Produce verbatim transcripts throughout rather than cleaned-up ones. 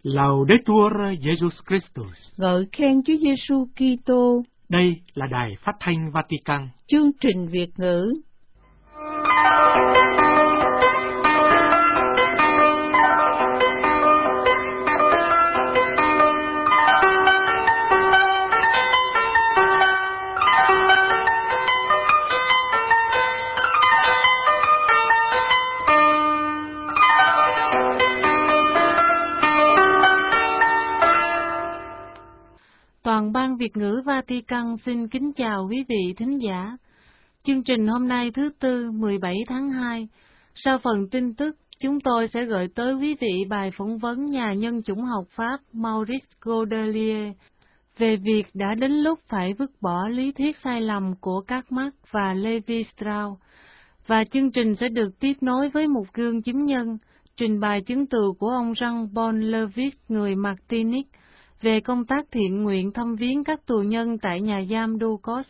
Laudetur Jesus Christus. Ngợi khen Chúa Giêsu Kitô. Đây là Đài Phát thanh Vatican. Chương trình Việt ngữ. Toàn ban Việt ngữ Vatican xin kính chào quý vị thính giả. Chương trình hôm nay thứ Tư mười bảy tháng hai. Sau phần tin tức, chúng tôi sẽ gửi tới quý vị bài phỏng vấn nhà nhân chủng học Pháp Maurice Godelier về việc đã đến lúc phải vứt bỏ lý thuyết sai lầm của các Marx và Levi Strauss. Và chương trình sẽ được tiếp nối với một gương chứng nhân, trình bày chứng từ của ông Jean-Paul Levitt, người Martinique, về công tác thiện nguyện thăm viếng các tù nhân tại nhà giam Ducos.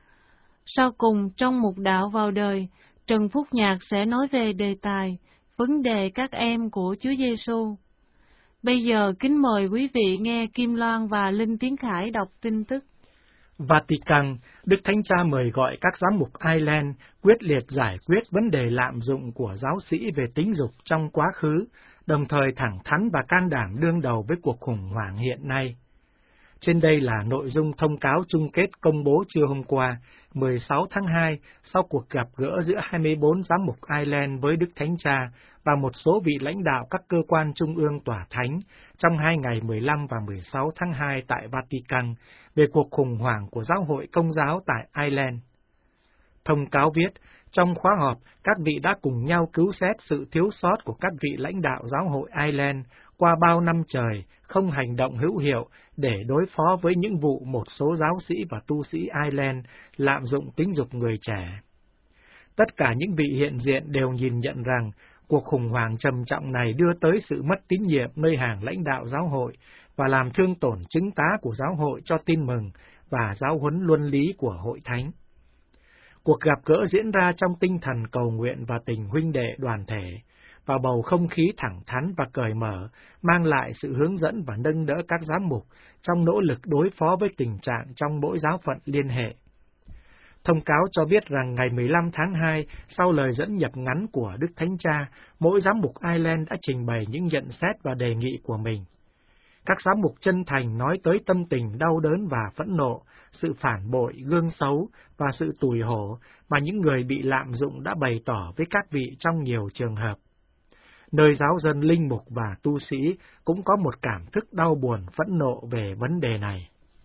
Sau cùng, trong mục đạo vào đời, Trần Phúc Nhạc sẽ nói về đề tài vấn đề các em của Chúa Giêsu. Bây giờ kính mời quý vị nghe Kim Loan và Linh Tiến Khải đọc tin tức. Vatican, Đức Thánh Cha mời gọi các giám mục Ireland quyết liệt giải quyết vấn đề lạm dụng của giáo sĩ về tính dục trong quá khứ, đồng thời thẳng thắn và can đảm đương đầu với cuộc khủng hoảng hiện nay. Trên đây là nội dung thông cáo chung kết công bố trưa hôm qua, mười sáu tháng hai, sau cuộc gặp gỡ giữa hai mươi bốn giám mục Ireland với Đức Thánh Cha và một số vị lãnh đạo các cơ quan trung ương tòa thánh trong hai ngày mười lăm và mười sáu tháng hai tại Vatican về cuộc khủng hoảng của giáo hội Công giáo tại Ireland. Thông cáo viết, trong khóa họp, các vị đã cùng nhau cứu xét sự thiếu sót của các vị lãnh đạo giáo hội Ireland qua bao năm trời, không hành động hữu hiệu để đối phó với những vụ một số giáo sĩ và tu sĩ Ireland lạm dụng tính dục người trẻ. Tất cả những vị hiện diện đều nhìn nhận rằng cuộc khủng hoảng trầm trọng này đưa tới sự mất tín nhiệm nơi hàng lãnh đạo giáo hội và làm thương tổn chứng tá của giáo hội cho tin mừng và giáo huấn luân lý của hội thánh. Cuộc gặp gỡ diễn ra trong tinh thần cầu nguyện và tình huynh đệ đoàn thể, và bầu không khí thẳng thắn và cởi mở, mang lại sự hướng dẫn và nâng đỡ các giám mục trong nỗ lực đối phó với tình trạng trong mỗi giáo phận liên hệ. Thông cáo cho biết rằng ngày mười lăm tháng hai, sau lời dẫn nhập ngắn của Đức Thánh Cha, mỗi giám mục Ireland đã trình bày những nhận xét và đề nghị của mình. Các giám mục chân thành nói tới tâm tình đau đớn và phẫn nộ, sự phản bội, gương xấu và sự tủi hổ mà những người bị lạm dụng đã bày tỏ với các vị trong nhiều trường hợp. Nơi giáo dân linh mục và tu sĩ cũng có một cảm thức đau buồn phẫn nộ về vấn đề này.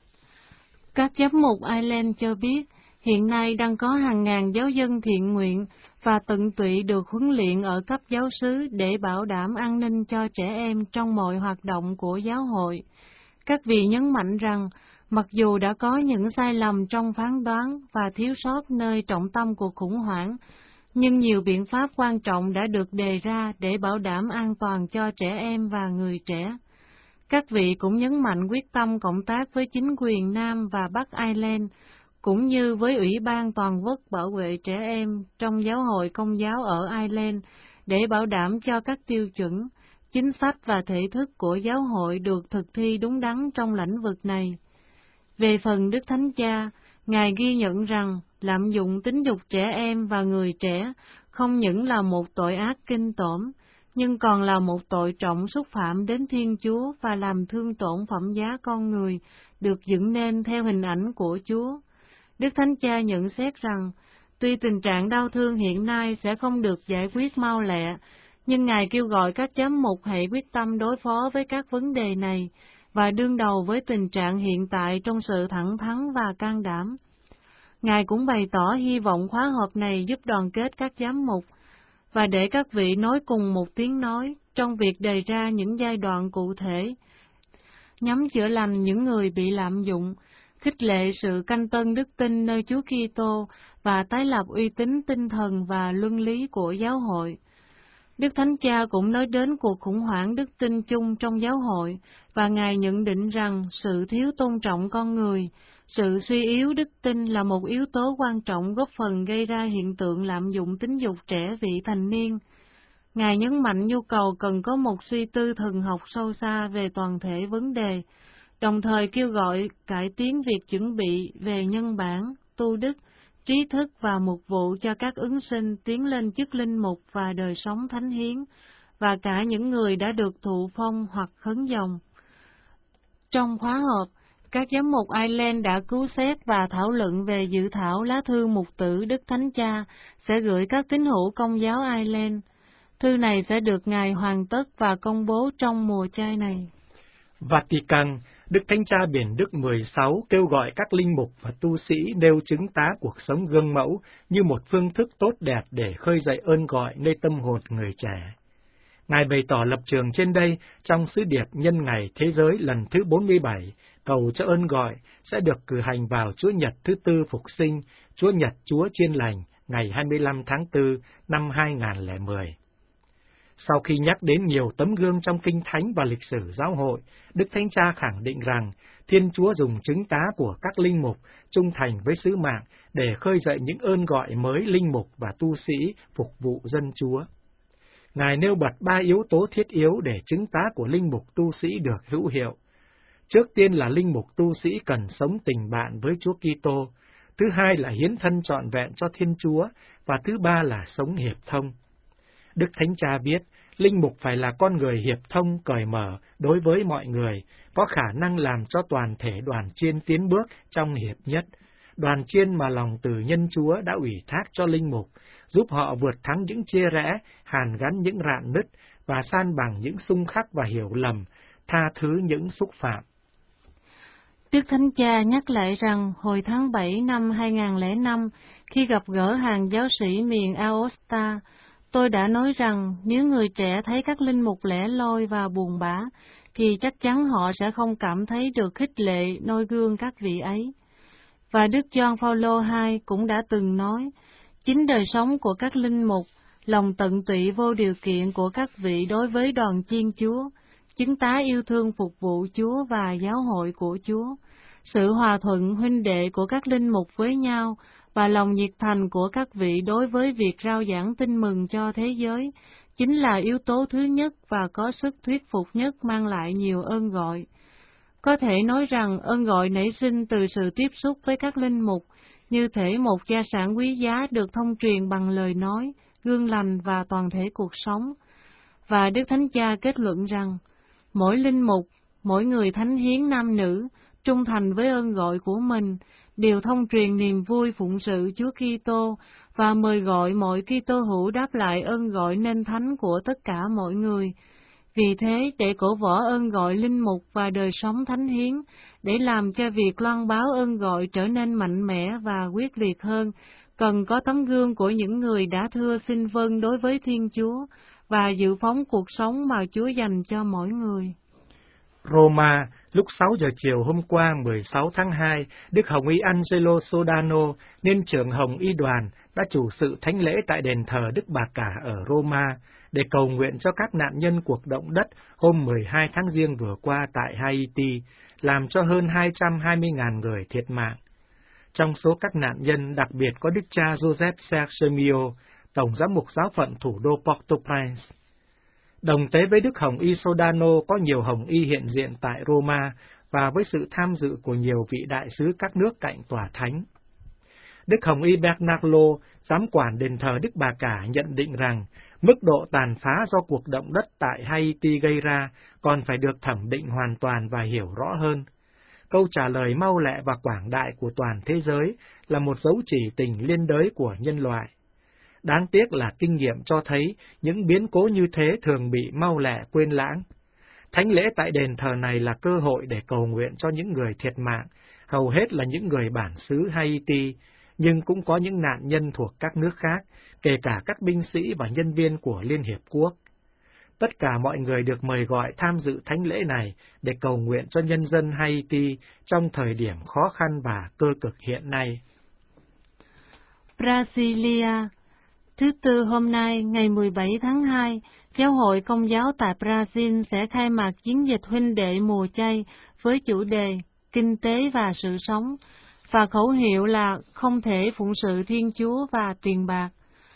Các giám mục Ireland cho biết, hiện nay đang có hàng ngàn giáo dân thiện nguyện và tận tụy được huấn luyện ở cấp giáo xứ để bảo đảm an ninh cho trẻ em trong mọi hoạt động của giáo hội. Các vị nhấn mạnh rằng, mặc dù đã có những sai lầm trong phán đoán và thiếu sót nơi trọng tâm của khủng hoảng, nhưng nhiều biện pháp quan trọng đã được đề ra để bảo đảm an toàn cho trẻ em và người trẻ. Các vị cũng nhấn mạnh quyết tâm cộng tác với chính quyền Nam và Bắc Ireland, cũng như với Ủy ban Toàn quốc bảo vệ trẻ em trong giáo hội Công giáo ở Ireland để bảo đảm cho các tiêu chuẩn, chính sách và thể thức của giáo hội được thực thi đúng đắn trong lĩnh vực này. Về phần Đức Thánh Cha, Ngài ghi nhận rằng lạm dụng tính dục trẻ em và người trẻ không những là một tội ác kinh tởm, nhưng còn là một tội trọng xúc phạm đến Thiên Chúa và làm thương tổn phẩm giá con người, được dựng nên theo hình ảnh của Chúa. Đức Thánh Cha nhận xét rằng, tuy tình trạng đau thương hiện nay sẽ không được giải quyết mau lẹ, nhưng Ngài kêu gọi các giám mục hãy quyết tâm đối phó với các vấn đề này và đương đầu với tình trạng hiện tại trong sự thẳng thắn và can đảm. Ngài cũng bày tỏ hy vọng khóa họp này giúp đoàn kết các giám mục và để các vị nói cùng một tiếng nói trong việc đề ra những giai đoạn cụ thể, nhằm chữa lành những người bị lạm dụng, khích lệ sự canh tân đức tin nơi Chúa Kitô và tái lập uy tín tinh thần và luân lý của giáo hội. Đức Thánh Cha cũng nói đến cuộc khủng hoảng đức tin chung trong giáo hội, và Ngài nhận định rằng sự thiếu tôn trọng con người, sự suy yếu đức tin là một yếu tố quan trọng góp phần gây ra hiện tượng lạm dụng tính dục trẻ vị thành niên. Ngài nhấn mạnh nhu cầu cần có một suy tư thần học sâu xa về toàn thể vấn đề, đồng thời kêu gọi cải tiến việc chuẩn bị về nhân bản, tu đức, trí thức và mục vụ cho các ứng sinh tiến lên chức linh mục và đời sống thánh hiến, và cả những người đã được thụ phong hoặc khấn dòng. Trong khóa họp, các giám mục Ireland đã cứu xét và thảo luận về dự thảo lá thư mục tử Đức Thánh Cha sẽ gửi các tín hữu Công giáo Ireland. Thư này sẽ được Ngài hoàn tất và công bố trong mùa chay này. Vatican, Đức Thánh Cha Biển Đức mười sáu kêu gọi các linh mục và tu sĩ nêu chứng tá cuộc sống gương mẫu như một phương thức tốt đẹp để khơi dậy ơn gọi nơi tâm hồn người trẻ. Ngài bày tỏ lập trường trên đây trong sứ điệp nhân ngày Thế giới lần thứ bốn mươi bảy, cầu cho ơn gọi sẽ được cử hành vào Chúa Nhật thứ Tư Phục Sinh, Chúa Nhật Chúa Chiên Lành, ngày hai mươi lăm tháng tư năm hai nghìn không trăm lẻ mười. Sau khi nhắc đến nhiều tấm gương trong Kinh Thánh và lịch sử giáo hội, Đức Thánh Cha khẳng định rằng Thiên Chúa dùng chứng tá của các linh mục trung thành với sứ mạng để khơi dậy những ơn gọi mới linh mục và tu sĩ phục vụ dân Chúa. Ngài nêu bật ba yếu tố thiết yếu để chứng tá của linh mục tu sĩ được hữu hiệu. Trước tiên là linh mục tu sĩ cần sống tình bạn với Chúa Kitô, thứ hai là hiến thân trọn vẹn cho Thiên Chúa, và thứ ba là sống hiệp thông. Đức Thánh Cha biết, linh mục phải là con người hiệp thông, cởi mở đối với mọi người, có khả năng làm cho toàn thể đoàn chiên tiến bước trong hiệp nhất, đoàn chiên mà lòng từ nhân Chúa đã ủy thác cho linh mục, giúp họ vượt thắng những chia rẽ, hàn gắn những rạn nứt và san bằng những xung khắc và hiểu lầm, tha thứ những xúc phạm. Đức Thánh Cha nhắc lại rằng hồi tháng bảy năm hai nghìn không trăm lẻ năm, khi gặp gỡ hàng giáo sĩ miền Aosta, tôi đã nói rằng nếu người trẻ thấy các linh mục lẻ loi và buồn bã, thì chắc chắn họ sẽ không cảm thấy được khích lệ noi gương các vị ấy. Và Đức Gioan Phaolô đệ nhị cũng đã từng nói, chính đời sống của các linh mục, lòng tận tụy vô điều kiện của các vị đối với đoàn chiên Chúa, chứng tá yêu thương phục vụ Chúa và giáo hội của Chúa, sự hòa thuận huynh đệ của các linh mục với nhau, và lòng nhiệt thành của các vị đối với việc rao giảng tin mừng cho thế giới, chính là yếu tố thứ nhất và có sức thuyết phục nhất mang lại nhiều ơn gọi. Có thể nói rằng ơn gọi nảy sinh từ sự tiếp xúc với các linh mục, như thể một gia sản quý giá được thông truyền bằng lời nói, gương lành và toàn thể cuộc sống. Và Đức Thánh Cha kết luận rằng, mỗi linh mục, mỗi người thánh hiến nam nữ, trung thành với ơn gọi của mình, đều thông truyền niềm vui phụng sự Chúa Kitô và mời gọi mọi Kitô hữu đáp lại ơn gọi nên thánh của tất cả mọi người. Vì thế, để cổ võ ơn gọi linh mục và đời sống thánh hiến, để làm cho việc loan báo ơn gọi trở nên mạnh mẽ và quyết liệt hơn, cần có tấm gương của những người đã thưa xin vâng đối với Thiên Chúa và dự phóng cuộc sống mà Chúa dành cho mỗi người. Roma, lúc sáu giờ chiều hôm qua mười sáu tháng hai, Đức Hồng Y Angelo Sodano, nên trưởng Hồng Y đoàn, đã chủ sự thánh lễ tại đền thờ Đức Bà Cả ở Roma, để cầu nguyện cho các nạn nhân cuộc động đất hôm mười hai tháng Giêng vừa qua tại Haiti, làm cho hơn hai trăm hai mươi nghìn người thiệt mạng. Trong số các nạn nhân đặc biệt có Đức cha Joseph Sergio, Tổng giám mục giáo phận thủ đô Port-au-Prince. Đồng tế với Đức Hồng Y Sodano có nhiều Hồng Y hiện diện tại Roma và với sự tham dự của nhiều vị đại sứ các nước cạnh tòa thánh. Đức Hồng Y Bernardo, giám quản đền thờ Đức Bà Cả, nhận định rằng mức độ tàn phá do cuộc động đất tại Haiti gây ra còn phải được thẩm định hoàn toàn và hiểu rõ hơn. Câu trả lời mau lẹ và quảng đại của toàn thế giới là một dấu chỉ tình liên đới của nhân loại. Đáng tiếc là kinh nghiệm cho thấy những biến cố như thế thường bị mau lẹ quên lãng. Thánh lễ tại đền thờ này là cơ hội để cầu nguyện cho những người thiệt mạng, hầu hết là những người bản xứ Haiti, nhưng cũng có những nạn nhân thuộc các nước khác, kể cả các binh sĩ và nhân viên của Liên Hiệp Quốc. Tất cả mọi người được mời gọi tham dự thánh lễ này để cầu nguyện cho nhân dân Haiti trong thời điểm khó khăn và cơ cực hiện nay. Brasilia. Thứ Tư hôm nay, ngày mười bảy tháng hai, Giáo hội Công giáo tại Brazil sẽ khai mạc chiến dịch huynh đệ mùa chay với chủ đề Kinh tế và sự sống, và khẩu hiệu là không thể phụng sự Thiên Chúa và tiền bạc.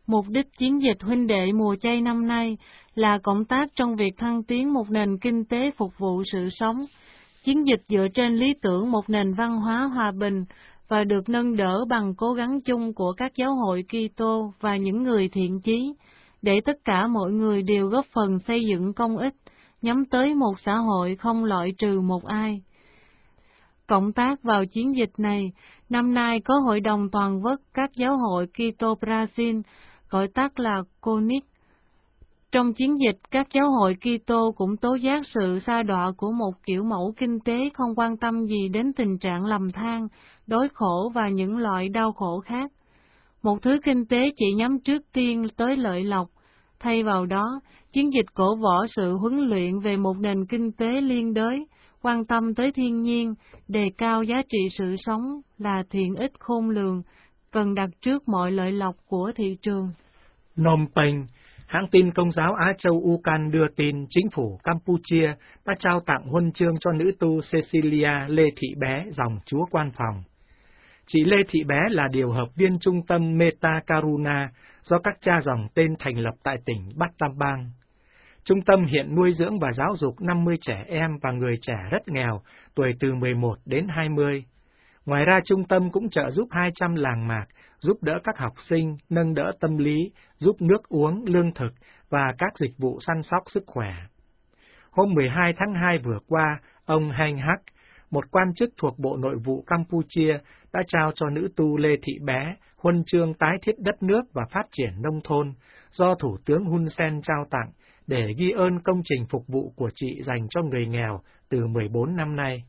Mục đích chiến dịch huynh đệ mùa chay năm nay là cộng tác trong việc thăng tiến một nền kinh tế phục vụ sự sống. Chiến dịch dựa trên lý tưởng một nền văn hóa hòa bình và được nâng đỡ bằng cố gắng chung của các giáo hội Kitô và những người thiện chí, để tất cả mọi người đều góp phần xây dựng công ích, nhắm tới một xã hội không loại trừ một ai. Cộng tác vào chiến dịch này, năm nay có Hội đồng Toàn quốc các giáo hội Kitô Brazil, gọi tắt là C O N I C. Trong chiến dịch, các giáo hội Kitô cũng tố giác sự sa đọa của một kiểu mẫu kinh tế không quan tâm gì đến tình trạng lầm than, đói khổ và những loại đau khổ khác. Một thứ kinh tế chỉ nhắm trước tiên tới lợi lộc. Thay vào đó, chiến dịch cổ võ sự huấn luyện về một nền kinh tế liên đới, quan tâm tới thiên nhiên, đề cao giá trị sự sống là thiện ích khôn lường, cần đặt trước mọi lợi lộc của thị trường. Phnom Penh, hãng tin Công giáo Á Châu U C A N đưa tin chính phủ Campuchia đã trao tặng huân chương cho nữ tu Cecilia Lê Thị Bé, dòng Chúa Quan Phòng. Chị Lê Thị Bé là điều hợp viên trung tâm Meta Karuna do các cha dòng tên thành lập tại tỉnh Battambang. Trung tâm hiện nuôi dưỡng và giáo dục năm mươi trẻ em và người trẻ rất nghèo, tuổi từ mười một đến hai mươi. Ngoài ra, trung tâm cũng trợ giúp hai trăm làng mạc, giúp đỡ các học sinh, nâng đỡ tâm lý, giúp nước uống, lương thực và các dịch vụ săn sóc sức khỏe. Hôm mười hai tháng hai vừa qua, ông Hanh Hak, một quan chức thuộc Bộ Nội vụ Campuchia, đã trao cho nữ tu Lê Thị Bé huân chương tái thiết đất nước và phát triển nông thôn do Thủ tướng Hun Sen trao tặng để ghi ơn công trình phục vụ của chị dành cho người nghèo từ mười bốn năm nay.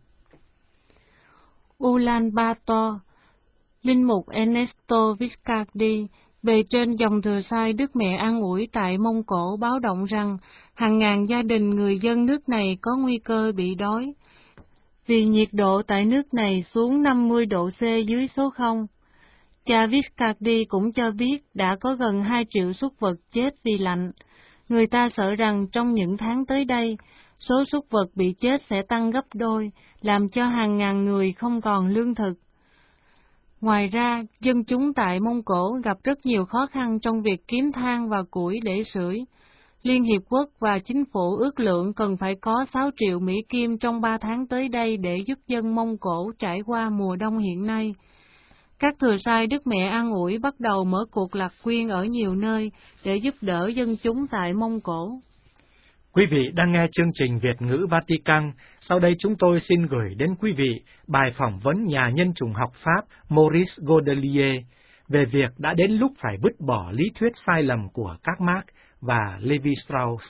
Ulaanbaatar, Linh mục Ernesto Viscardi bề trên dòng thừa sai Đức Mẹ An Ủi tại Mông Cổ báo động rằng hàng ngàn gia đình người dân nước này có nguy cơ bị đói, vì nhiệt độ tại nước này xuống năm mươi độ C dưới số không. Cha Viscardi cũng cho biết đã có gần hai triệu súc vật chết vì lạnh. Người ta sợ rằng trong những tháng tới đây, số súc vật bị chết sẽ tăng gấp đôi, làm cho hàng ngàn người không còn lương thực. Ngoài ra, dân chúng tại Mông Cổ gặp rất nhiều khó khăn trong việc kiếm than và củi để sưởi. Liên Hiệp Quốc và chính phủ ước lượng cần phải có sáu triệu Mỹ Kim trong ba tháng tới đây để giúp dân Mông Cổ trải qua mùa đông hiện nay. Các thừa sai Đức Mẹ An Ủi bắt đầu mở cuộc lạc quyên ở nhiều nơi để giúp đỡ dân chúng tại Mông Cổ. Quý vị đang nghe chương trình Việt ngữ Vatican. Sau đây chúng tôi xin gửi đến quý vị bài phỏng vấn nhà nhân chủng học Pháp Maurice Godelier về việc đã đến lúc phải vứt bỏ lý thuyết sai lầm của các Marx và Levi Strauss.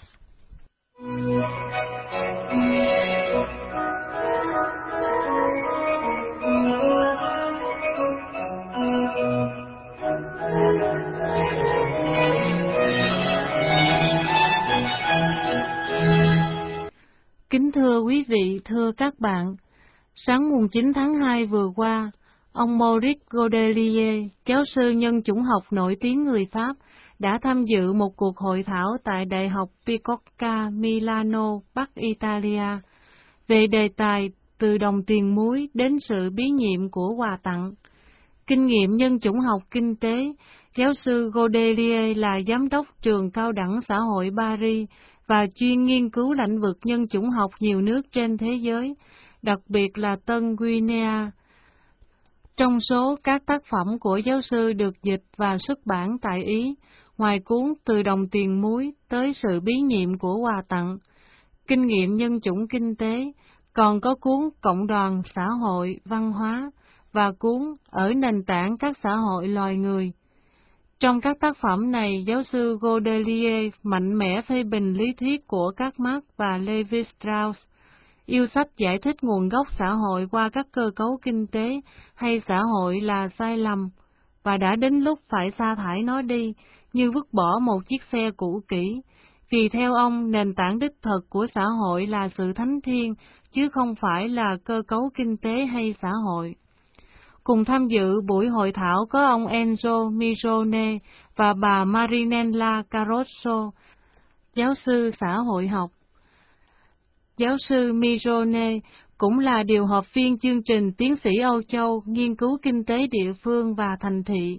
Kính thưa quý vị, thưa các bạn, sáng mùng chín tháng hai vừa qua, ông Maurice Godelier, giáo sư nhân chủng học nổi tiếng người Pháp, đã tham dự một cuộc hội thảo tại Đại học Bicocca, Milano, Bắc Italia, về đề tài từ đồng tiền muối đến sự bí nhiệm của quà tặng. Kinh nghiệm nhân chủng học kinh tế, giáo sư Godelier là giám đốc trường cao đẳng xã hội Paris và chuyên nghiên cứu lĩnh vực nhân chủng học nhiều nước trên thế giới, đặc biệt là Tân Guinea. Trong số các tác phẩm của giáo sư được dịch và xuất bản tại Ý, ngoài cuốn Từ đồng tiền muối tới sự bí nhiệm của quà tặng, kinh nghiệm nhân chủng kinh tế, còn có cuốn Cộng đoàn xã hội văn hóa và cuốn Ở nền tảng các xã hội loài người. Trong các tác phẩm này, giáo sư Godelier mạnh mẽ phê bình lý thuyết của các Marx và Levi Strauss, yêu sách giải thích nguồn gốc xã hội qua các cơ cấu kinh tế hay xã hội là sai lầm, và đã đến lúc phải sa thải nó đi, như vứt bỏ một chiếc xe cũ kỹ, vì theo ông nền tảng đích thực của xã hội là sự thánh thiêng, chứ không phải là cơ cấu kinh tế hay xã hội. Cùng tham dự buổi hội thảo có ông Enzo Mirone và bà Marinella Carosso, giáo sư xã hội học. Giáo sư Mirone cũng là điều hợp viên chương trình tiến sĩ Âu Châu nghiên cứu kinh tế địa phương và thành thị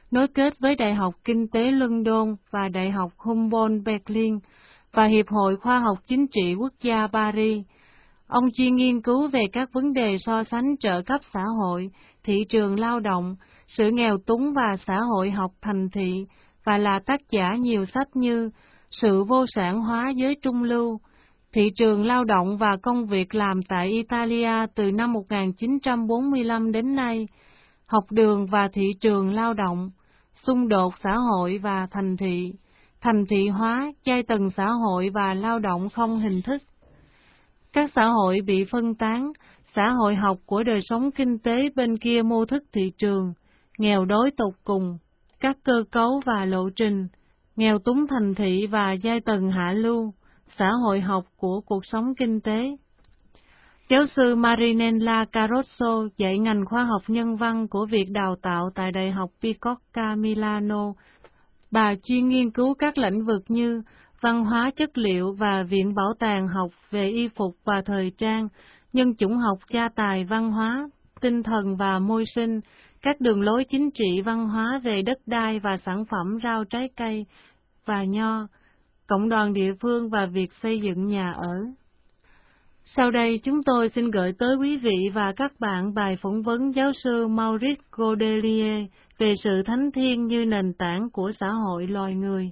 nối kết với Đại học Kinh tế London và Đại học Humboldt Berlin và Hiệp hội Khoa học Chính trị Quốc gia Paris. Ông chuyên nghiên cứu về các vấn đề so sánh trợ cấp xã hội, thị trường lao động, sự nghèo túng và xã hội học thành thị, và là tác giả nhiều sách như Sự vô sản hóa giới trung lưu, Thị trường lao động và công việc làm tại Italia từ năm một nghìn chín trăm bốn mươi lăm đến nay, Học đường và thị trường lao động, Xung đột xã hội và thành thị, Thành thị hóa, giai tầng xã hội và lao động không hình thức, Các xã hội bị phân tán, xã hội học của đời sống kinh tế bên kia mô thức thị trường, Nghèo đói tột cùng, Các cơ cấu và lộ trình, Nghèo túng thành thị và giai tầng hạ lưu, Xã hội học của cuộc sống kinh tế. Giáo sư Marinella Carosso dạy ngành khoa học nhân văn của việc đào tạo tại Đại học Bicocca Milano. Bà chuyên nghiên cứu các lĩnh vực như văn hóa chất liệu và viện bảo tàng học về y phục và thời trang, nhân chủng học gia tài văn hóa, tinh thần và môi sinh, các đường lối chính trị văn hóa về đất đai và sản phẩm rau trái cây và nho, cộng đoàn địa phương và việc xây dựng nhà ở. Sau đây chúng tôi xin gửi tới quý vị và các bạn bài phỏng vấn giáo sư Maurice Godelier về sự thánh thiêng như nền tảng của xã hội loài người.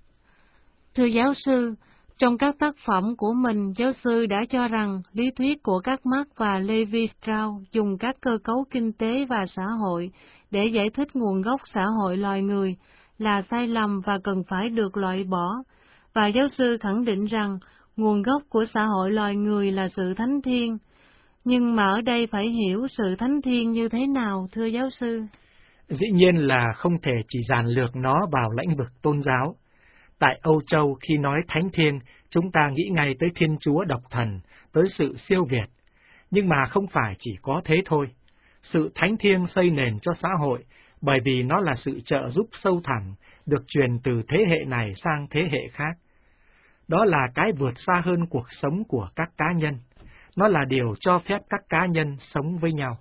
Thưa giáo sư, trong các tác phẩm của mình, giáo sư đã cho rằng lý thuyết của các Marx và Levi Strauss dùng các cơ cấu kinh tế và xã hội để giải thích nguồn gốc xã hội loài người là sai lầm và cần phải được loại bỏ, và giáo sư khẳng định rằng nguồn gốc của xã hội loài người là sự thánh thiêng. Nhưng mà ở đây phải hiểu sự thánh thiêng như thế nào, thưa giáo sư? Dĩ nhiên là không thể chỉ dàn lược nó vào lĩnh vực tôn giáo. Tại Âu Châu, khi nói thánh thiêng, chúng ta nghĩ ngay tới Thiên Chúa độc thần, tới sự siêu việt. Nhưng mà không phải chỉ có thế thôi. Sự thánh thiêng xây nền cho xã hội, bởi vì nó là sự trợ giúp sâu thẳm, được truyền từ thế hệ này sang thế hệ khác. Đó là cái vượt xa hơn cuộc sống của các cá nhân. Nó là điều cho phép các cá nhân sống với nhau.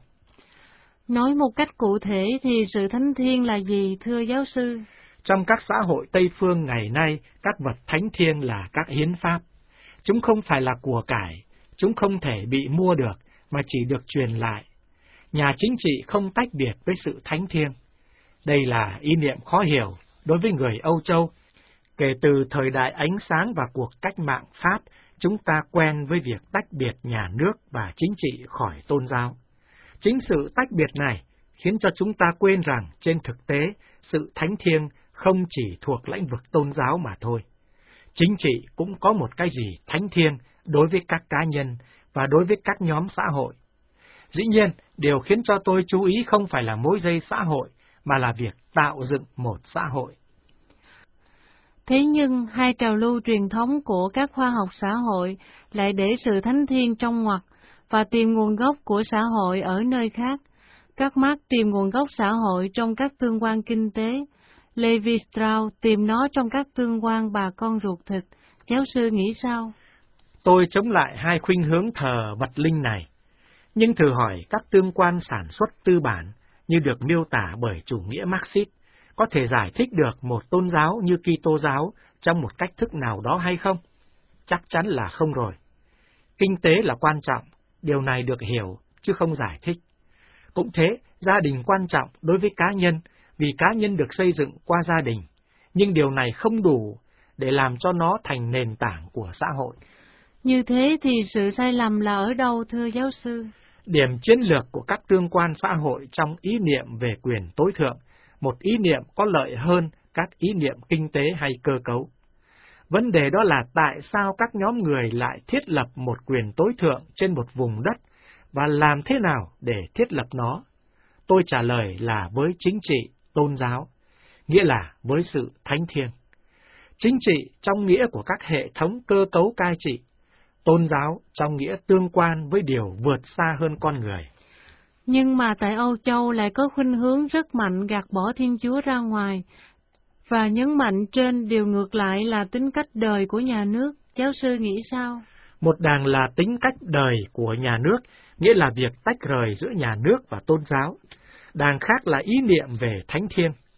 Nói một cách cụ thể thì sự thánh thiêng là gì, thưa giáo sư? Trong các xã hội Tây Phương ngày nay, các vật thánh thiêng là các hiến pháp. Chúng không phải là của cải, chúng không thể bị mua được, mà chỉ được truyền lại. Nhà chính trị không tách biệt với sự thánh thiêng. Đây là ý niệm khó hiểu đối với người Âu Châu. Kể từ thời đại ánh sáng và cuộc cách mạng Pháp, chúng ta quen với việc tách biệt nhà nước và chính trị khỏi tôn giáo. Chính sự tách biệt này khiến cho chúng ta quên rằng trên thực tế, sự thánh thiêng không chỉ thuộc lĩnh vực tôn giáo mà thôi. Chính trị cũng có một cái gì thánh thiêng đối với các cá nhân và đối với các nhóm xã hội. Dĩ nhiên, điều khiến cho tôi chú ý không phải là mối dây xã hội, mà là việc tạo dựng một xã hội. Thế nhưng, hai trào lưu truyền thống của các khoa học xã hội lại để sự thánh thiêng trong ngoặc và tìm nguồn gốc của xã hội ở nơi khác. Các Marx tìm nguồn gốc xã hội trong các tương quan kinh tế, Levi Strauss tìm nó trong các tương quan bà con ruột thịt. Giáo sư nghĩ sao? Tôi chống lại hai khuynh hướng thờ vật linh này. Nhưng thử hỏi các tương quan sản xuất tư bản như được miêu tả bởi chủ nghĩa Marxist có thể giải thích được một tôn giáo như Kitô giáo trong một cách thức nào đó hay không? Chắc chắn là không rồi. Kinh tế là quan trọng, điều này được hiểu, chứ không giải thích. Cũng thế, gia đình quan trọng đối với cá nhân, vì cá nhân được xây dựng qua gia đình, nhưng điều này không đủ để làm cho nó thành nền tảng của xã hội. Như thế thì sự sai lầm là ở đâu, thưa giáo sư? Điểm chiến lược của các tương quan xã hội trong ý niệm về quyền tối thượng, một ý niệm có lợi hơn các ý niệm kinh tế hay cơ cấu. Vấn đề đó là tại sao các nhóm người lại thiết lập một quyền tối thượng trên một vùng đất và làm thế nào để thiết lập nó? Tôi trả lời là với chính trị, tôn giáo, nghĩa là với sự thánh thiêng. Chính trị trong nghĩa của các hệ thống cơ cấu cai trị, tôn giáo trong nghĩa tương quan với điều vượt xa hơn con người. Nhưng mà tại Âu Châu lại có khuynh hướng rất mạnh gạt bỏ Thiên Chúa ra ngoài, và nhấn mạnh trên điều ngược lại là tính cách đời của nhà nước. Giáo sư nghĩ sao? Một đằng là tính cách đời của nhà nước, nghĩa là việc tách rời giữa nhà nước và tôn giáo. Đằng khác là ý niệm về thánh thiêng.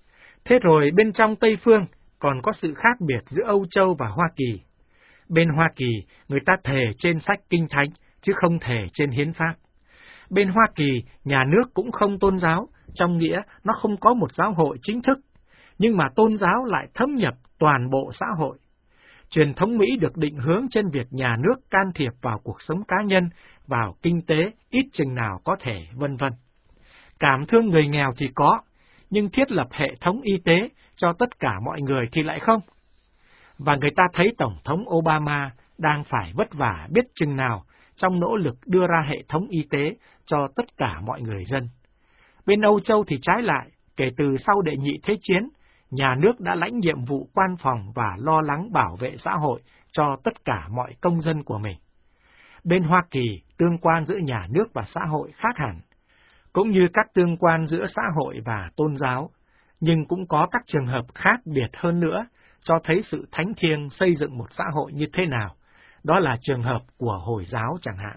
Thế rồi bên trong Tây Phương còn có sự khác biệt giữa Âu Châu và Hoa Kỳ. Bên Hoa Kỳ, người ta thề trên sách Kinh Thánh, chứ không thề trên hiến pháp. Bên Hoa Kỳ, nhà nước cũng không tôn giáo, trong nghĩa nó không có một giáo hội chính thức, nhưng mà tôn giáo lại thâm nhập toàn bộ xã hội. Truyền thống Mỹ được định hướng trên việc nhà nước can thiệp vào cuộc sống cá nhân, vào kinh tế, ít chừng nào có thể, vân vân. Cảm thương người nghèo thì có, nhưng thiết lập hệ thống y tế cho tất cả mọi người thì lại không. Và người ta thấy Tổng thống Obama đang phải vất vả biết chừng nào trong nỗ lực đưa ra hệ thống y tế cho tất cả mọi người dân. Bên Âu Châu thì trái lại, kể từ sau đệ nhị thế chiến, nhà nước đã lãnh nhiệm vụ quan phòng và lo lắng bảo vệ xã hội cho tất cả mọi công dân của mình. Bên Hoa Kỳ, tương quan giữa nhà nước và xã hội khác hẳn, cũng như các tương quan giữa xã hội và tôn giáo, nhưng cũng có các trường hợp khác biệt hơn nữa, cho thấy sự thánh thiêng xây dựng một xã hội như thế nào. Đó là trường hợp của Hồi giáo chẳng hạn.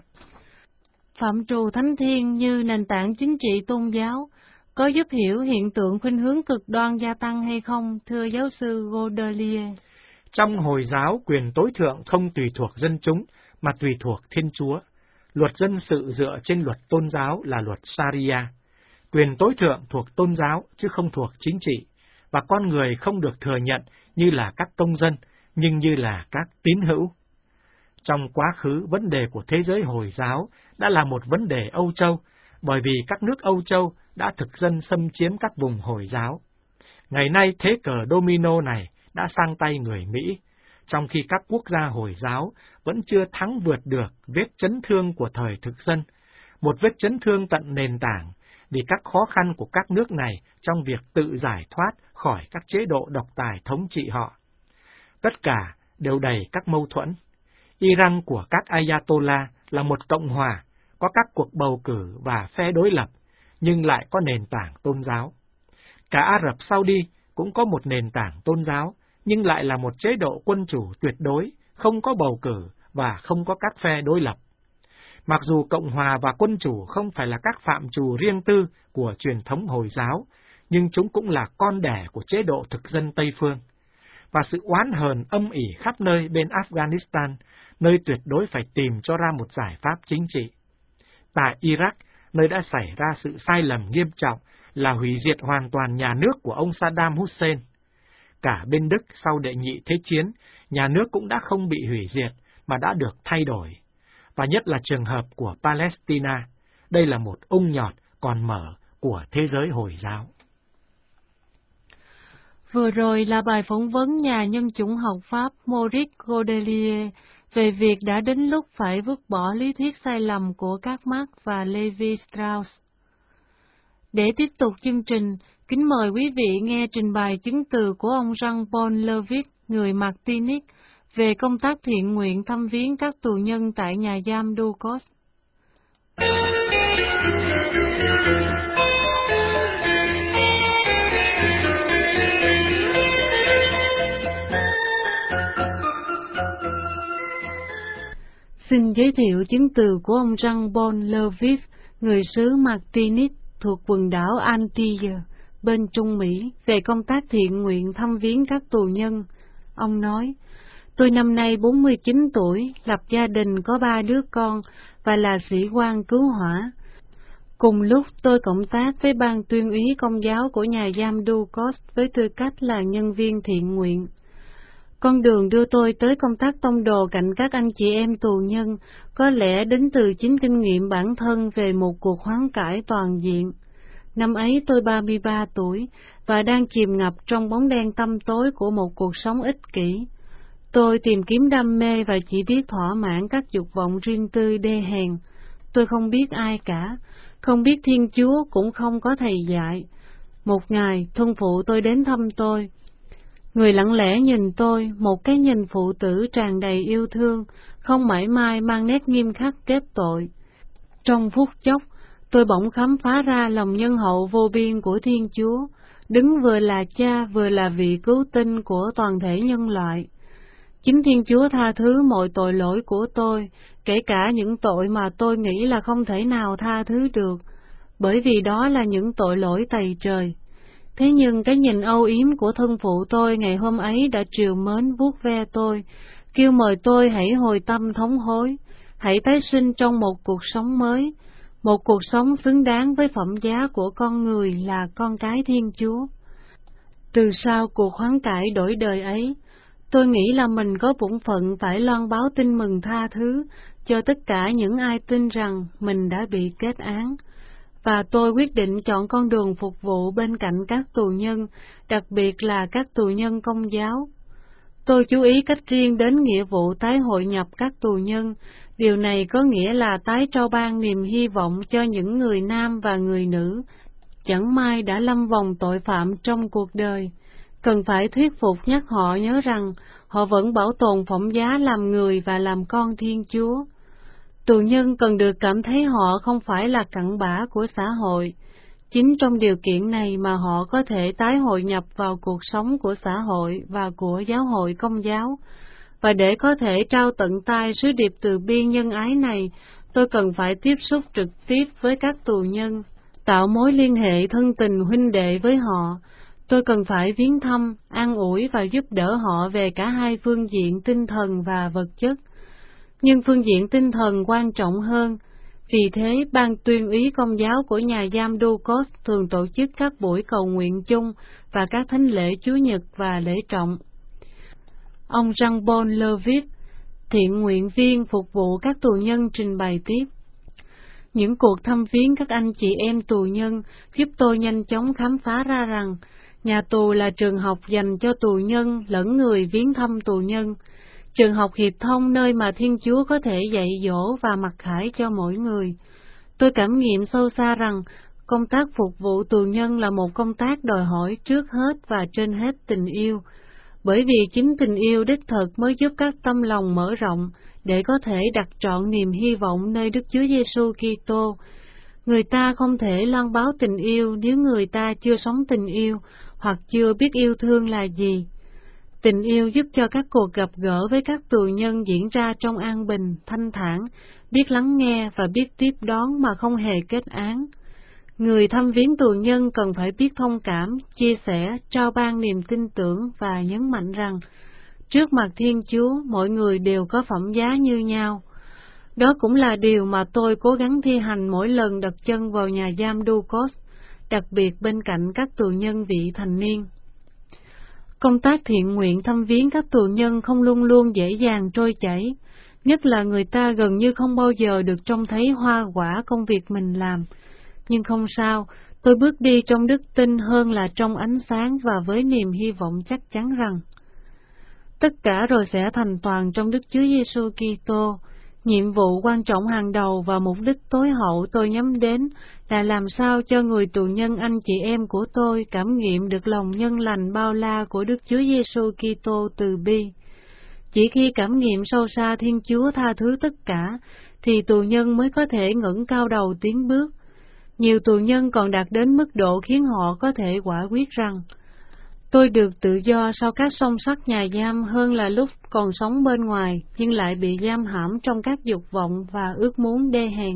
Phạm trù thánh thiêng như nền tảng chính trị tôn giáo có giúp hiểu hiện tượng khuynh hướng cực đoan gia tăng hay không, thưa giáo sư Godelier? Trong Hồi giáo, quyền tối thượng không tùy thuộc dân chúng, mà tùy thuộc Thiên Chúa. Luật dân sự dựa trên luật tôn giáo là luật Sharia. Quyền tối thượng thuộc tôn giáo, chứ không thuộc chính trị, và con người không được thừa nhận như là các công dân, nhưng như là các tín hữu. Trong quá khứ, vấn đề của thế giới Hồi giáo đã là một vấn đề Âu Châu, bởi vì các nước Âu Châu đã thực dân xâm chiếm các vùng Hồi giáo. Ngày nay, thế cờ domino này đã sang tay người Mỹ, trong khi các quốc gia Hồi giáo vẫn chưa thắng vượt được vết chấn thương của thời thực dân, một vết chấn thương tận nền tảng, vì các khó khăn của các nước này trong việc tự giải thoát khỏi các chế độ độc tài thống trị họ. Tất cả đều đầy các mâu thuẫn. Iran của các Ayatollah là một cộng hòa, có các cuộc bầu cử và phe đối lập, nhưng lại có nền tảng tôn giáo. Cả Ả Rập Saudi cũng có một nền tảng tôn giáo, nhưng lại là một chế độ quân chủ tuyệt đối, không có bầu cử và không có các phe đối lập. Mặc dù Cộng hòa và quân chủ không phải là các phạm trù riêng tư của truyền thống Hồi giáo, nhưng chúng cũng là con đẻ của chế độ thực dân Tây Phương. Và sự oán hờn âm ỉ khắp nơi bên Afghanistan, nơi tuyệt đối phải tìm cho ra một giải pháp chính trị. Tại Iraq, nơi đã xảy ra sự sai lầm nghiêm trọng là hủy diệt hoàn toàn nhà nước của ông Saddam Hussein. Cả bên Đức sau đệ nhị thế chiến, nhà nước cũng đã không bị hủy diệt mà đã được thay đổi. Và nhất là trường hợp của Palestine, đây là một ung nhọt còn mở của thế giới Hồi giáo. Vừa rồi là bài phỏng vấn nhà nhân chủng học Pháp Maurice Godelier về việc đã đến lúc phải vứt bỏ lý thuyết sai lầm của các Marx và Levi Strauss. Để tiếp tục chương trình, kính mời quý vị nghe trình bày chứng từ của ông Jean-Paul Levitt, người Martinique, về công tác thiện nguyện thăm viếng các tù nhân tại nhà giam Ducos. Xin giới thiệu chứng từ của ông Jean-Paul Levitt, người xứ Martinique thuộc quần đảo Antilles, bên Trung Mỹ, về công tác thiện nguyện thăm viếng các tù nhân. Ông nói, tôi năm nay bốn mươi chín tuổi, lập gia đình có ba đứa con và là sĩ quan cứu hỏa. Cùng lúc tôi cộng tác với ban tuyên úy công giáo của nhà giam Ducos với tư cách là nhân viên thiện nguyện. Con đường đưa tôi tới công tác tông đồ cạnh các anh chị em tù nhân có lẽ đến từ chính kinh nghiệm bản thân về một cuộc hoán cải toàn diện. Năm ấy tôi ba mươi ba tuổi và đang chìm ngập trong bóng đen tăm tối của một cuộc sống ích kỷ. Tôi tìm kiếm đam mê và chỉ biết thỏa mãn các dục vọng riêng tư đê hèn. Tôi không biết ai cả, không biết Thiên Chúa, cũng không có thầy dạy. Một ngày, thân phụ tôi đến thăm tôi. Người lặng lẽ nhìn tôi, một cái nhìn phụ tử tràn đầy yêu thương, không mảy may mang nét nghiêm khắc kết tội. Trong phút chốc, tôi bỗng khám phá ra lòng nhân hậu vô biên của Thiên Chúa, đứng vừa là cha vừa là vị cứu tinh của toàn thể nhân loại. Chính Thiên Chúa tha thứ mọi tội lỗi của tôi, kể cả những tội mà tôi nghĩ là không thể nào tha thứ được, bởi vì đó là những tội lỗi tày trời. Thế nhưng cái nhìn âu yếm của thân phụ tôi ngày hôm ấy đã trìu mến vuốt ve tôi, kêu mời tôi hãy hồi tâm thống hối, hãy tái sinh trong một cuộc sống mới, một cuộc sống xứng đáng với phẩm giá của con người là con cái Thiên Chúa. Từ sau cuộc hoán cải đổi đời ấy, tôi nghĩ là mình có bổn phận phải loan báo tin mừng tha thứ cho tất cả những ai tin rằng mình đã bị kết án, và tôi quyết định chọn con đường phục vụ bên cạnh các tù nhân, đặc biệt là các tù nhân Công giáo. Tôi chú ý cách riêng đến nghĩa vụ tái hội nhập các tù nhân. Điều này có nghĩa là tái trao ban niềm hy vọng cho những người nam và người nữ chẳng may đã lâm vòng tội phạm trong cuộc đời. Cần phải thuyết phục nhắc họ nhớ rằng họ vẫn bảo tồn phẩm giá làm người và làm con Thiên Chúa. Tù nhân cần được cảm thấy họ không phải là cặn bã của xã hội. Chính trong điều kiện này mà họ có thể tái hội nhập vào cuộc sống của xã hội và của giáo hội Công giáo. Và để có thể trao tận tay sứ điệp từ bi nhân ái này, tôi cần phải tiếp xúc trực tiếp với các tù nhân, tạo mối liên hệ thân tình huynh đệ với họ. Tôi cần phải viếng thăm, an ủi và giúp đỡ họ về cả hai phương diện tinh thần và vật chất. Nhưng phương diện tinh thần quan trọng hơn. Vì thế, ban tuyên úy Công giáo của nhà giam Dukos thường tổ chức các buổi cầu nguyện chung và các thánh lễ Chúa Nhật và lễ trọng. Ông Jean-Paul Levitt, thiện nguyện viên phục vụ các tù nhân trình bày tiếp. Những cuộc thăm viếng các anh chị em tù nhân giúp tôi nhanh chóng khám phá ra rằng nhà tù là trường học dành cho tù nhân lẫn người viếng thăm tù nhân, trường học hiệp thông nơi mà Thiên Chúa có thể dạy dỗ và mặc khải cho mỗi người. Tôi cảm nghiệm sâu xa rằng công tác phục vụ tù nhân là một công tác đòi hỏi trước hết và trên hết tình yêu, bởi vì chính tình yêu đích thực mới giúp các tâm lòng mở rộng để có thể đặt trọn niềm hy vọng nơi Đức Chúa Giêsu Kitô. Người ta không thể loan báo tình yêu nếu người ta chưa sống tình yêu hoặc chưa biết yêu thương là gì. Tình yêu giúp cho các cuộc gặp gỡ với các tù nhân diễn ra trong an bình, thanh thản, biết lắng nghe và biết tiếp đón mà không hề kết án. Người thăm viếng tù nhân cần phải biết thông cảm, chia sẻ, trao ban niềm tin tưởng và nhấn mạnh rằng trước mặt Thiên Chúa mọi người đều có phẩm giá như nhau. Đó cũng là điều mà tôi cố gắng thi hành mỗi lần đặt chân vào nhà giam Dukos, đặc biệt bên cạnh các tù nhân vị thành niên. Công tác thiện nguyện thăm viếng các tù nhân không luôn luôn dễ dàng trôi chảy, nhất là người ta gần như không bao giờ được trông thấy hoa quả công việc mình làm. Nhưng không sao, tôi bước đi trong đức tin hơn là trong ánh sáng và với niềm hy vọng chắc chắn rằng tất cả rồi sẽ thành toàn trong Đức Chúa Giêsu Kitô. Nhiệm vụ quan trọng hàng đầu và mục đích tối hậu tôi nhắm đến là làm sao cho người tù nhân anh chị em của tôi cảm nghiệm được lòng nhân lành bao la của Đức Chúa Giêsu Kitô từ bi. Chỉ khi cảm nghiệm sâu xa Thiên Chúa tha thứ tất cả, thì tù nhân mới có thể ngẩng cao đầu tiến bước. Nhiều tù nhân còn đạt đến mức độ khiến họ có thể quả quyết rằng tôi được tự do sau các song sắt nhà giam hơn là lúc còn sống bên ngoài, nhưng lại bị giam hãm trong các dục vọng và ước muốn đê hèn.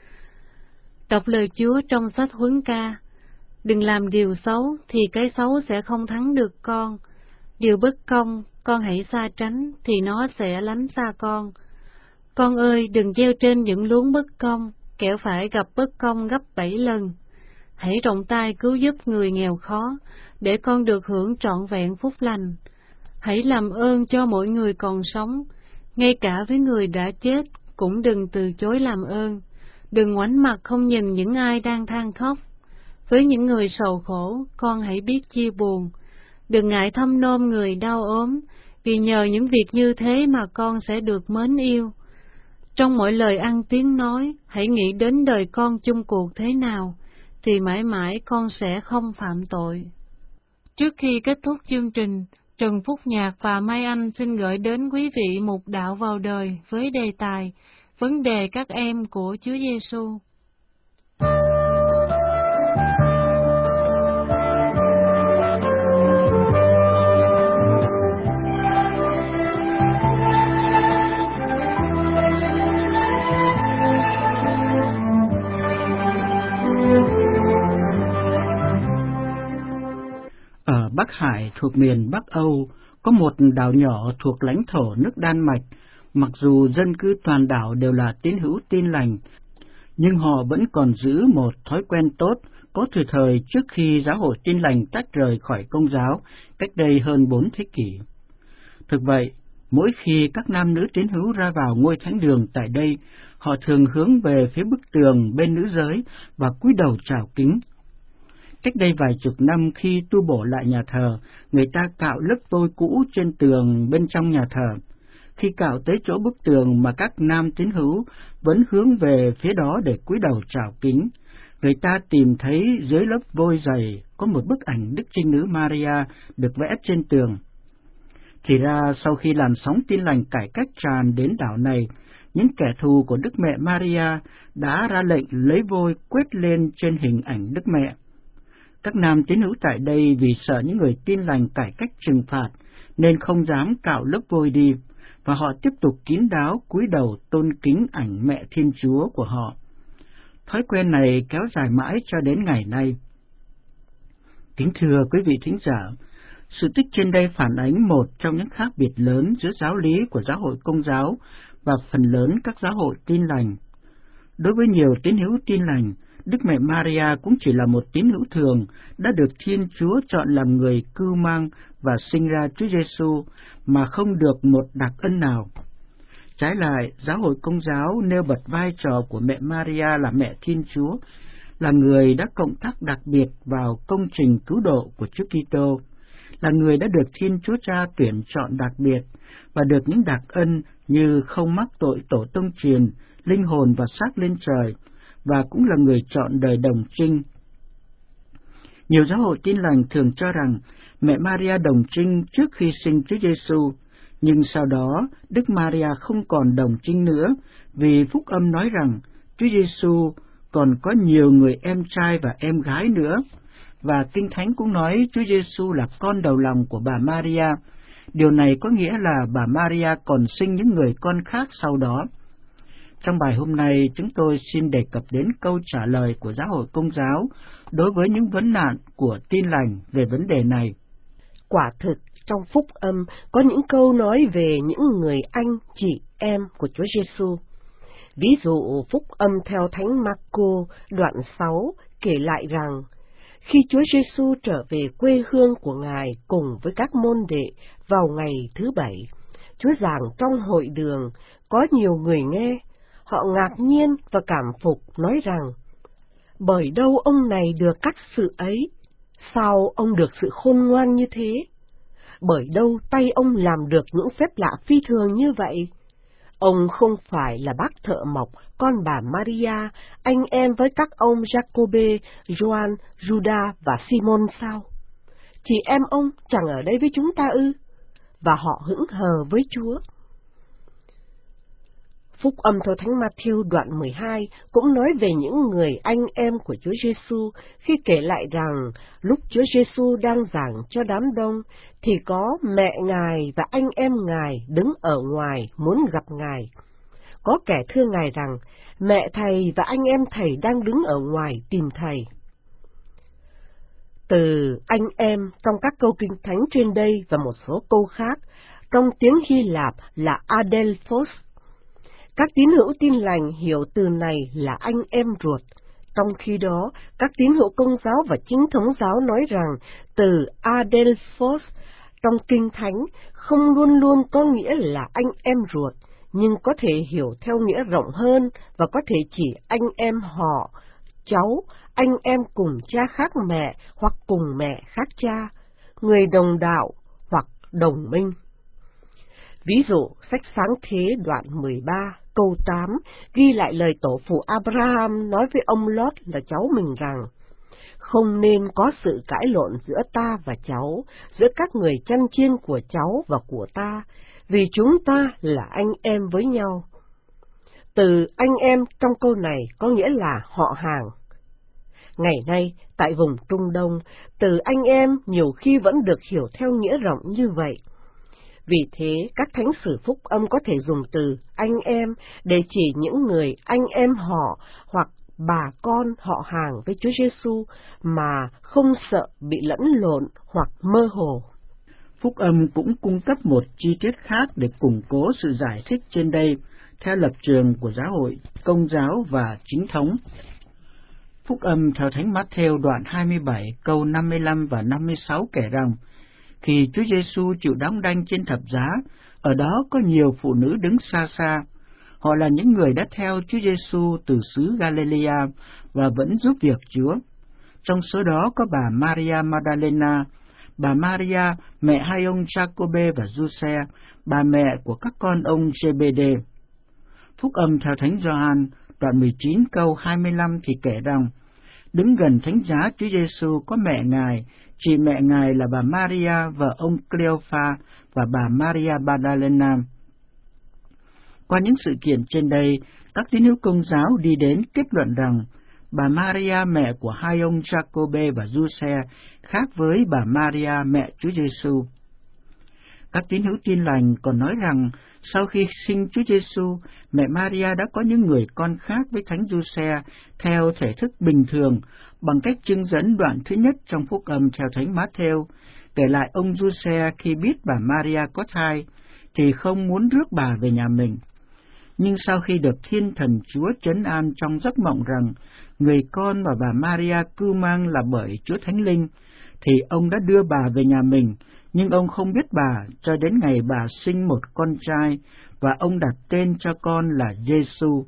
Đọc lời Chúa trong sách Huấn Ca: đừng làm điều xấu, thì cái xấu sẽ không thắng được con. Điều bất công, con hãy xa tránh, thì nó sẽ lánh xa con. Con ơi, đừng gieo trên những luống bất công, kẻo phải gặp bất công gấp bảy lần. Hãy rộng tay cứu giúp người nghèo khó, để con được hưởng trọn vẹn phúc lành. Hãy làm ơn cho mỗi người còn sống, ngay cả với người đã chết, cũng đừng từ chối làm ơn. Đừng ngoảnh mặt không nhìn những ai đang than khóc. Với những người sầu khổ, con hãy biết chia buồn. Đừng ngại thăm nom người đau ốm, vì nhờ những việc như thế mà con sẽ được mến yêu. Trong mỗi lời ăn tiếng nói, hãy nghĩ đến đời con chung cuộc thế nào, thì mãi mãi con sẽ không phạm tội. Trước khi kết thúc chương trình, Trần Phúc Nhạc và Mai Anh xin gửi đến quý vị mục đạo vào đời với đề tài Vấn đề các em của Chúa Giêsu. Bắc Hải thuộc miền Bắc Âu, có một đảo nhỏ thuộc lãnh thổ nước Đan Mạch. Mặc dù dân cư toàn đảo đều là tín hữu Tin Lành, nhưng họ vẫn còn giữ một thói quen tốt có từ thời trước khi giáo hội Tin Lành tách rời khỏi Công giáo cách đây hơn bốn thế kỷ. Thực vậy, mỗi khi các nam nữ tín hữu ra vào ngôi thánh đường tại đây, họ thường hướng về phía bức tường bên nữ giới và cúi đầu chào kính. Cách đây vài chục năm, khi tu bổ lại nhà thờ, người ta cạo lớp vôi cũ trên tường bên trong nhà thờ. Khi cạo tới chỗ bức tường mà các nam tín hữu vẫn hướng về phía đó để cúi đầu chào kính, người ta tìm thấy dưới lớp vôi dày có một bức ảnh Đức Trinh Nữ Maria được vẽ trên tường. Thì ra sau khi làn sóng Tin Lành cải cách tràn đến đảo này, những kẻ thù của Đức Mẹ Maria đã ra lệnh lấy vôi quét lên trên hình ảnh Đức Mẹ. Các nam tín hữu tại đây vì sợ những người Tin Lành cải cách trừng phạt nên không dám cạo lớp vôi đi, và họ tiếp tục kín đáo cúi đầu tôn kính ảnh Mẹ Thiên Chúa của họ. Thói quen này kéo dài mãi cho đến ngày nay. Kính thưa quý vị thính giả, sự tích trên đây phản ánh một trong những khác biệt lớn giữa giáo lý của giáo hội Công giáo và phần lớn các giáo hội Tin Lành. Đối với nhiều tín hữu Tin Lành, Đức Mẹ Maria cũng chỉ là một tín hữu thường đã được Thiên Chúa chọn làm người cưu mang và sinh ra Chúa Giêsu mà không được một đặc ân nào. Trái lại, giáo hội Công giáo nêu bật vai trò của mẹ Maria là mẹ Thiên Chúa, là người đã cộng tác đặc biệt vào công trình cứu độ của Chúa Kitô, là người đã được Thiên Chúa Cha tuyển chọn đặc biệt và được những đặc ân như không mắc tội tổ tông truyền, linh hồn và xác lên trời, và cũng là người chọn đời đồng trinh. Nhiều giáo hội Tin Lành thường cho rằng mẹ Maria đồng trinh trước khi sinh Chúa Giêsu, nhưng sau đó Đức Maria không còn đồng trinh nữa, vì Phúc Âm nói rằng Chúa Giêsu còn có nhiều người em trai và em gái nữa, và Kinh Thánh cũng nói Chúa Giêsu là con đầu lòng của bà Maria. Điều này có nghĩa là bà Maria còn sinh những người con khác sau đó. Trong bài hôm nay, chúng tôi xin đề cập đến câu trả lời của giáo hội Công giáo đối với những vấn nạn của Tin Lành về vấn đề này. Quả thực, trong Phúc Âm có những câu nói về những người anh, chị em của Chúa Giêsu. Ví dụ, Phúc Âm theo Thánh Marco đoạn sáu kể lại rằng, khi Chúa Giêsu trở về quê hương của Ngài cùng với các môn đệ vào ngày thứ bảy, Chúa giảng trong hội đường, có nhiều người nghe. Họ ngạc nhiên và cảm phục nói rằng, bởi đâu ông này được các sự ấy, sao ông được sự khôn ngoan như thế? Bởi đâu tay ông làm được những phép lạ phi thường như vậy? Ông không phải là bác thợ mộc, con bà Maria, anh em với các ông Jacobe, Gioan, Juda và Simon sao? Chị em ông chẳng ở đây với chúng ta ư? Và họ hững hờ với Chúa. Phúc Âm theo Thánh Ma-thiêu đoạn mười hai cũng nói về những người anh em của Chúa Giêsu khi kể lại rằng lúc Chúa Giêsu đang giảng cho đám đông thì có mẹ Ngài và anh em Ngài đứng ở ngoài muốn gặp Ngài. Có kẻ thưa Ngài rằng mẹ Thầy và anh em Thầy đang đứng ở ngoài tìm Thầy. Từ anh em trong các câu Kinh Thánh trên đây và một số câu khác trong tiếng Hy Lạp là Adelphos. Các tín hữu Tin Lành hiểu từ này là anh em ruột. Trong khi đó, các tín hữu Công giáo và Chính thống giáo nói rằng từ Adelphos trong Kinh Thánh không luôn luôn có nghĩa là anh em ruột, nhưng có thể hiểu theo nghĩa rộng hơn và có thể chỉ anh em họ, cháu, anh em cùng cha khác mẹ hoặc cùng mẹ khác cha, người đồng đạo hoặc đồng minh. Ví dụ, sách Sáng Thế đoạn mười ba, câu tám, ghi lại lời tổ phụ Abraham nói với ông Lót là cháu mình rằng, không nên có sự cãi lộn giữa ta và cháu, giữa các người chăn chiên của cháu và của ta, vì chúng ta là anh em với nhau. Từ anh em trong câu này có nghĩa là họ hàng. Ngày nay, tại vùng Trung Đông, từ anh em nhiều khi vẫn được hiểu theo nghĩa rộng như vậy. Vì thế, các thánh sử Phúc Âm có thể dùng từ anh em để chỉ những người anh em họ hoặc bà con họ hàng với Chúa Giêsu mà không sợ bị lẫn lộn hoặc mơ hồ. Phúc âm cũng cung cấp một chi tiết khác để củng cố sự giải thích trên đây theo lập trường của giáo hội Công giáo và Chính thống. Phúc âm theo Thánh Mát-thêu đoạn hai mươi bảy câu năm mươi lăm và năm mươi sáu kể rằng, khi Chúa Giêsu chịu đóng đanh trên thập giá, ở đó có nhiều phụ nữ đứng xa xa. Họ là những người đã theo Chúa Giêsu từ xứ Galilea và vẫn giúp việc Chúa. Trong số đó có bà Maria Magdalena, bà Maria, mẹ hai ông Giacôbê và Giuse, bà mẹ của các con ông Giê-bê-đê. Phúc âm theo Thánh Gioan, đoạn mười chín câu hai mươi lăm thì kể rằng, đứng gần thánh giá Chúa Giêsu có mẹ Ngài, chị mẹ Ngài là bà Maria, vợ ông Cleopha và bà Maria Magdalena. Qua những sự kiện trên đây, các tín hữu Công giáo đi đến kết luận rằng bà Maria, mẹ của hai ông Giacôbê và Giuse, khác với bà Maria, mẹ Chúa Giêsu. Các tín hữu Tin lành còn nói rằng sau khi sinh Chúa Giêsu, mẹ Maria đã có những người con khác với Thánh Giuse theo thể thức bình thường, bằng cách trưng dẫn đoạn thứ nhất trong Phúc âm theo Thánh Mát-thêu, kể lại ông Giuse khi biết bà Maria có thai thì không muốn rước bà về nhà mình. Nhưng sau khi được Thiên Thần Chúa trấn an trong giấc mộng rằng người con mà bà Maria cưu mang là bởi Chúa Thánh Linh, thì ông đã đưa bà về nhà mình, nhưng ông không biết bà cho đến ngày bà sinh một con trai, và ông đặt tên cho con là Giêsu.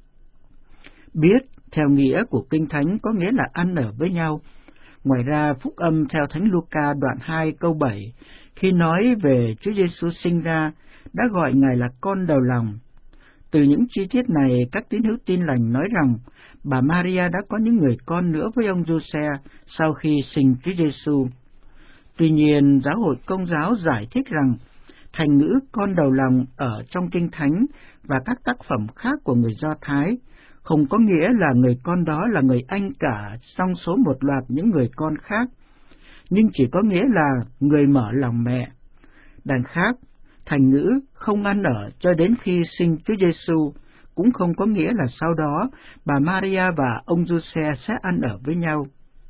Biết, theo nghĩa của Kinh Thánh, có nghĩa là ăn ở với nhau. Ngoài ra, Phúc âm theo Thánh Luca đoạn hai câu bảy, khi nói về Chúa Giêsu sinh ra, đã gọi Ngài là con đầu lòng. Từ những chi tiết này, các tín hữu Tin lành nói rằng bà Maria đã có những người con nữa với ông Giuse sau khi sinh Chúa Giêsu. Tuy nhiên, giáo hội Công giáo giải thích rằng thành ngữ con đầu lòng ở trong Kinh Thánh và các tác phẩm khác của người Do Thái không có nghĩa là người con đó là người anh cả trong số một loạt những người con khác, nhưng chỉ có nghĩa là người mở lòng mẹ. Đằng khác, thành ngữ không ăn ở cho đến khi sinh Chúa Giêsu cũng không có nghĩa là sau đó bà Maria và ông Giuse sẽ ăn ở với nhau.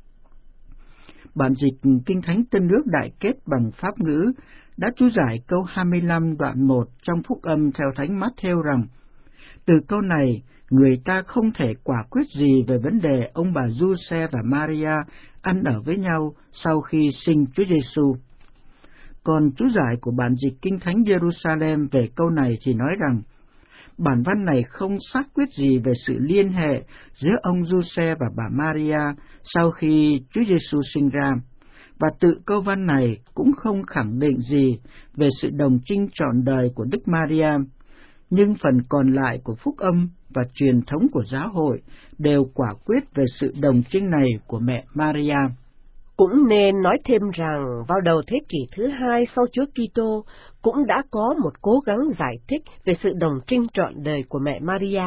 Bản dịch Kinh Thánh Tân Ước Đại Kết bằng Pháp ngữ đã chú giải câu hai mươi lăm đoạn một trong Phúc âm theo Thánh Mát-thêu rằng, từ câu này, người ta không thể quả quyết gì về vấn đề ông bà Giuse và Maria ăn ở với nhau sau khi sinh Chúa Giêsu. Còn chú giải của bản dịch Kinh Thánh Jerusalem về câu này thì nói rằng, bản văn này không xác quyết gì về sự liên hệ giữa ông Giuse và bà Maria sau khi Chúa Giêsu sinh ra, và tự câu văn này cũng không khẳng định gì về sự đồng trinh trọn đời của Đức Maria, nhưng phần còn lại của Phúc âm và truyền thống của giáo hội đều quả quyết về sự đồng trinh này của mẹ Maria. Cũng nên nói thêm rằng vào đầu thế kỷ thứ hai sau Chúa Kitô cũng đã có một cố gắng giải thích về sự đồng trinh trọn đời của mẹ Maria.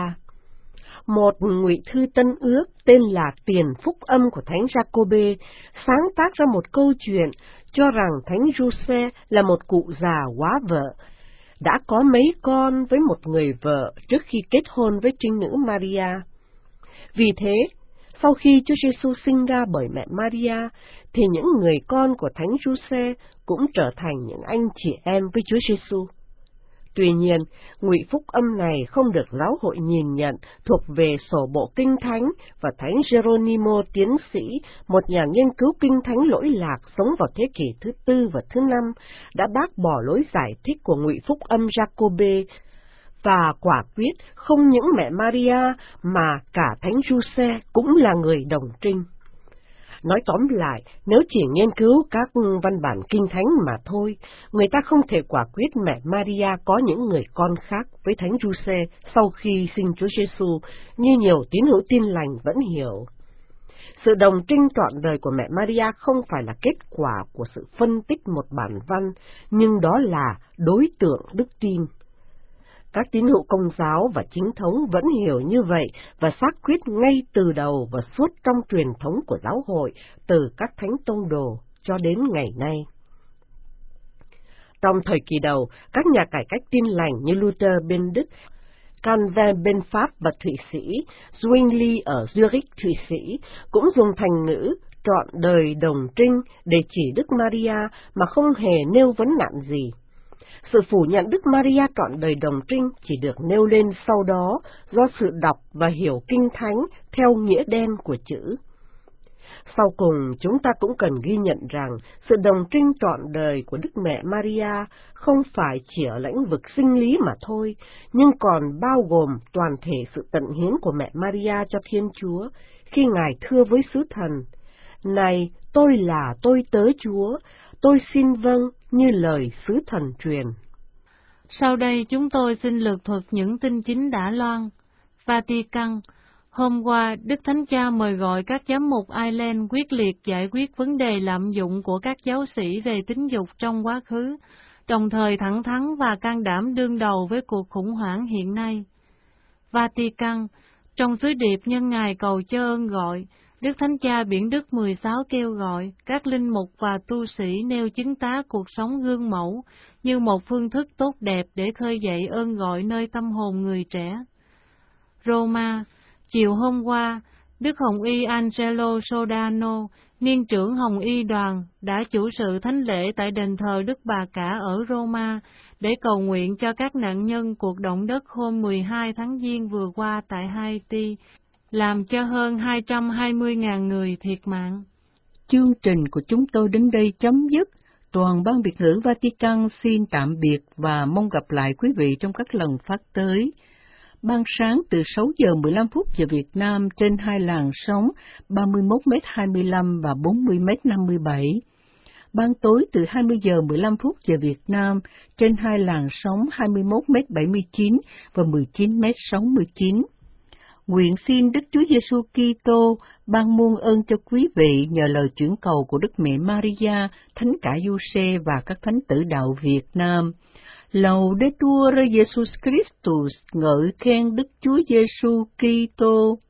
Một ngụy thư Tân Ước tên là Tiền Phúc âm của Thánh Giacôbê sáng tác ra một câu chuyện cho rằng Thánh Giuse là một cụ già quá vợ, đã có mấy con với một người vợ trước khi kết hôn với trinh nữ Maria. Vì thế, sau khi Chúa Giêsu sinh ra bởi mẹ Maria, thì những người con của Thánh Giuse cũng trở thành những anh chị em với Chúa Giêsu. Tuy nhiên, ngụy phúc âm này không được giáo hội nhìn nhận thuộc về sổ bộ Kinh Thánh, và Thánh Geronimo tiến sĩ, một nhà nghiên cứu Kinh Thánh lỗi lạc sống vào thế kỷ thứ tư và thứ năm, đã bác bỏ lối giải thích của ngụy phúc âm Giacôbê, và quả quyết không những mẹ Maria mà cả Thánh Giuse cũng là người đồng trinh. Nói tóm lại, nếu chỉ nghiên cứu các văn bản Kinh Thánh mà thôi, người ta không thể quả quyết mẹ Maria có những người con khác với Thánh Giuse sau khi sinh Chúa Giêsu, như nhiều tín hữu Tin lành vẫn hiểu. Sự đồng trinh trọn đời của mẹ Maria không phải là kết quả của sự phân tích một bản văn, nhưng đó là đối tượng đức tin. Các tín hữu Công giáo và Chính thống vẫn hiểu như vậy và xác quyết ngay từ đầu và suốt trong truyền thống của giáo hội từ các thánh tông đồ cho đến ngày nay. Trong thời kỳ đầu, các nhà cải cách Tin lành như Luther, bên Đức, Calvin bên Pháp và Thụy Sĩ, Zwingli ở Zurich, Thụy Sĩ, cũng dùng thành ngữ trọn đời đồng trinh để chỉ Đức Maria mà không hề nêu vấn nạn gì. Sự phủ nhận Đức Maria trọn đời đồng trinh chỉ được nêu lên sau đó do sự đọc và hiểu Kinh Thánh theo nghĩa đen của chữ. Sau cùng, chúng ta cũng cần ghi nhận rằng sự đồng trinh trọn đời của Đức Mẹ Maria không phải chỉ ở lĩnh vực sinh lý mà thôi, nhưng còn bao gồm toàn thể sự tận hiến của mẹ Maria cho Thiên Chúa, khi Ngài thưa với sứ thần: "Này, tôi là tôi tớ Chúa, tôi xin vâng như lời sứ thần truyền." Sau đây chúng tôi xin lược thuật những tin chính đã loan. Vatican. Hôm qua, Đức Thánh Cha mời gọi các giám mục Ireland quyết liệt giải quyết vấn đề lạm dụng của các giáo sĩ về tính dục trong quá khứ, đồng thời thẳng thắn và can đảm đương đầu với cuộc khủng hoảng hiện nay. Vatican. Trong sứ điệp nhân ngày cầu cho ơn gọi, Đức Thánh Cha Biển Đức mười sáu kêu gọi các linh mục và tu sĩ nêu chứng tá cuộc sống gương mẫu như một phương thức tốt đẹp để khơi dậy ơn gọi nơi tâm hồn người trẻ. Roma. Chiều hôm qua, Đức Hồng Y Angelo Sodano, niên trưởng Hồng Y đoàn, đã chủ sự thánh lễ tại đền thờ Đức Bà Cả ở Roma để cầu nguyện cho các nạn nhân cuộc động đất hôm mười hai tháng Giêng vừa qua tại Haiti, làm cho hơn hai trăm hai mươi nghìn người thiệt mạng. Chương trình của chúng tôi đến đây chấm dứt. Toàn ban Việt ngữ Vatican xin tạm biệt và mong gặp lại quý vị trong các lần phát tới. Ban sáng từ sáu giờ mười lăm phút giờ Việt Nam trên hai làn sóng ba mươi mốt mét hai mươi lăm và bốn mươi mét năm mươi bảy. Ban tối từ hai mươi giờ mười lăm phút giờ Việt Nam trên hai làn sóng hai mươi mốt mét bảy mươi chín và mười chín mét sáu mươi chín. Nguyện xin Đức Chúa Giêsu Kitô ban muôn ơn cho quý vị nhờ lời chuyển cầu của Đức Mẹ Maria, Thánh Cả Giuse và các thánh tử đạo Việt Nam. Laudetur Jesus Christus, ngợi khen Đức Chúa Giêsu Kitô.